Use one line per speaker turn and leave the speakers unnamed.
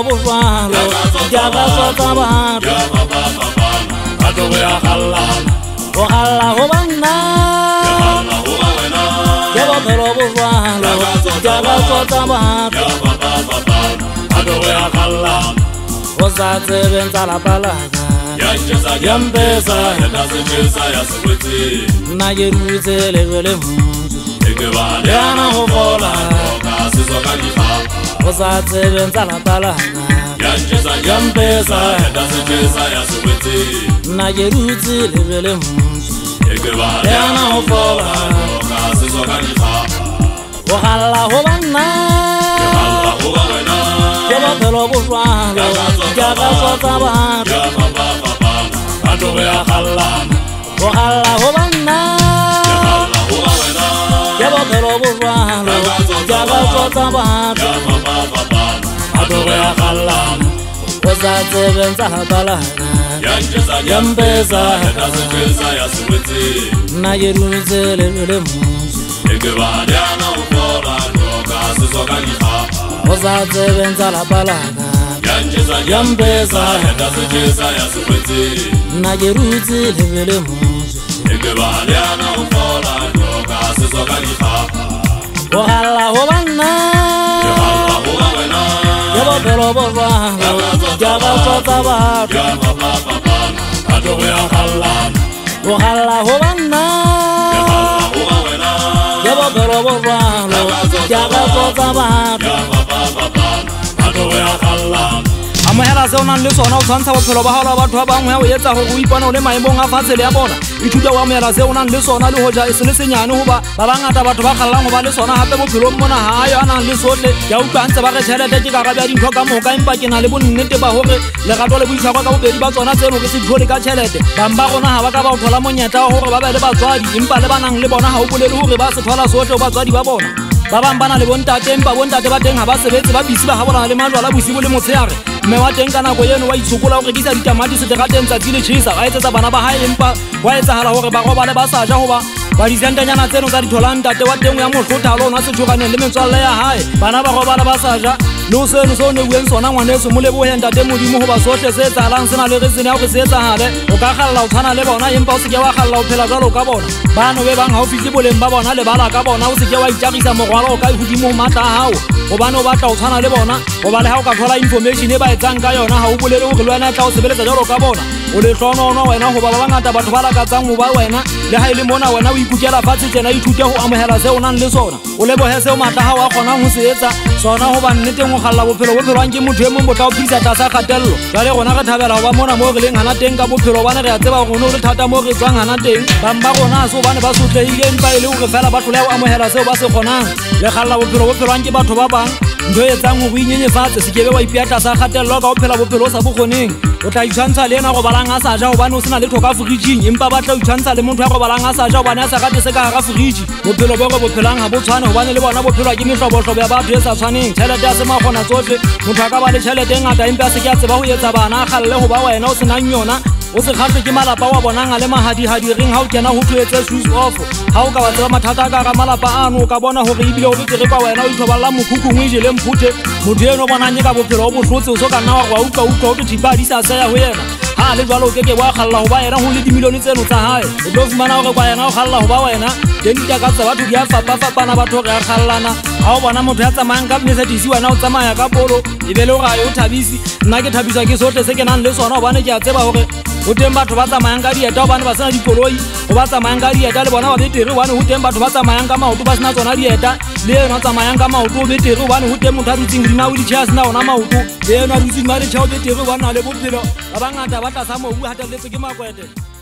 bophelo bo jwalo ke a ka tsotsa batho
batho go ya galla
go galla go banna ke bophelo bo jwalo ke a ka tsotsa batho
batho go ya galla
go sa tsebeng tsa lapa laka
ya mpesa ya sekwetse
nna ke dutse lebele motho
ke ba
yana go fola
ka se soka di ga
go sa tsebeng tsa lapa laka
ya mpesa ya sekwetse
nna ke dutse lebele motho
ke ba
yana go fola
ka se soka di ga
go galla go banna
go ba wena
ke bophelo bo jwalo ke a ka tsotsa batho
batho go ya galla
go galla go banna
go ba wena
ke bophelo bo jwalo ke a ka tsotsa batho
batho go ya galla
go sa tsebeng tsa lapa laka
ya mpesa ya sekwetse
nna ke dutse lebele motho
ke ba yana go fola ka se soka di ga
go sa tsebeng tsa lapa laka
ya mpesa ya sekwetse
nna ke dutse lebele motho
ke ba yana go fola ka se soka di ga
go galla go banna
go ba wena
ke bophelo bo jwalo ke a ka tsotsa batho
batho go ya galla
go galla go banna
go ba wena
ke bophelo bo jwalo ke a ka tsotsa batho
batho go ya galla
amohela se o nang le sona o tshwantsha bophelo ba hao la batho ba bangwe o etsa gore o ipone o le maemong a fatshe le ya bona ithuta o amohela se o nang le sona le hoja e se le senyane hoba ba bangata batho ba kgallang ho ba le sona hape bophelong mona ha ayo a nang le sohle ke a utlwa ntse ba re tjhelete ke karabo ya dintho ka moka empa ke na le bonnete ba hore lerato le boitshwaro ka bobedi ba tsona tseno ke se thole ka tjhelete bang ba rona ha ba ka ba o thola monyetla wa hore ba be le batswadi empa le ba nang le bona ha o bolele hore ba se thola sohle ho batswadi ba bona ba bang ba na le bontate empa bontate ba teng ha ba sebetse ba bisi ba habola le majwala bosibo le motshehare mme wa teng ka nako eno wa itshokola ho rekisa ditamati seterateng tsatsi le tjhesa ba etsetsa bana ba hae empa wa etsahala hore ba robale ba sa ja hoba ba disentanyana tseno tsa ditholang ntate wa teng ya mohlotalo ona sethokaneng le metswalle ya hae bana ba robala ba sa ja le ho seno se o neuweng sona ngwaneso mo lebohe ntate modimo hoba sohle se etsahalang se na le resene ya hore se etsahale o ka kgalla ho tshwana le bona empa o se ke wa kgalla ho phela jwalo ka bona bano be bang ha o fihle boleng ba bona le bala ka bona o se ke wa itagisa morwalo o ka hodimo ho matla a hao gobane o batla ho tshwana le bona goba le ha o ka thola information e ba etsang ka yona ha o bolele hore le wena e tla o sebeletsa jwalo ka bona o le hlonono wena goba ba bangata batho ba lakatsang ho ba wena le ha e le mona wena o ikukela fatshe tjena ithute ho amohela se o nang le sona o lebohe seo matla hao a kgonang ho se etsa sona hoba nneteng ho kgalla bophelo bophelwang ke motho e mong bo tla o phedisa tlasa kgatello jwale rona re thabela ho ba mona moo re leng hana teng ka bophelo hobane re a tseba hore no le thata moo re tswang hana teng bang ba rona ha se hobane ba sotlehile empa e le hore fela ba hloleha ho amohela seo ba se kgonang le kgalla bophelo bophelwang ke batho ba bang ntho e etsang hore o inyenyefatse se kebe wa ipeya tlasa kgatello ka ho phela bophelo o sa bokgoneng o tla itshwantsha le ena go balang a sa ja hobane o se na le thoka fridging empa ba tla itshwantsha le motho ya go balang a sa ja hobane a sa rate se ka hara fridge bophelo bo re bo phelang ha bo tshwane hobane le bona bophelwa ke mehlobohlobo ya batho e sa tshwaneng tjhelete ya semakgona tsohle motho a ka ba le tjhelete e ngata empa a se ke a tseba ho etsa bana a kgalle ho ba wena o senang yona o se kgahlwe ke malapa wa bonang a le mahadihadi reng ha o kena ho thuetse shoes off ha o ka wa tseba mathata a ka hara malapa ano o ka bona hore ebile o betere kwa wena o ithoballa mokhukhung o ijele mphuthe motho eno o bonang ka bophelo o bohlotse o so ka nna wa utlwa ho ke thipa di sa seya ho yena ha le jwalo o keke wa kgalla ho ba yena ho le dimilione tseno tsa hae o tlo fumana hore kwa yena o kgalla ho ba wena teng ditaka tsa batho di a fapafapana batho re a kgallana ha o bona motho ya tsamayang ka Mercedes wena o tsamaya ka polo e be le hore a yo thabisi nna ke thabiswa ke sohle se ke nang le sona hobane ke a tseba hore ho teng batho ba tsamayang ka dieta hobane ba sena dikoloi ho ba tsamayang ka dieta le bona ba betere hobane ho teng batho ba tsamayang ka maoto ba sena tsona dieta le yena tsamayang ka maoto o betere hobane ho teng motho a dutseng hodima wheelchair a sena ona maoto le yena a dutseng ma le tjhao betere hobane a le bophelo ba bangata ba tlasa mobu hatelletswe ke makwete.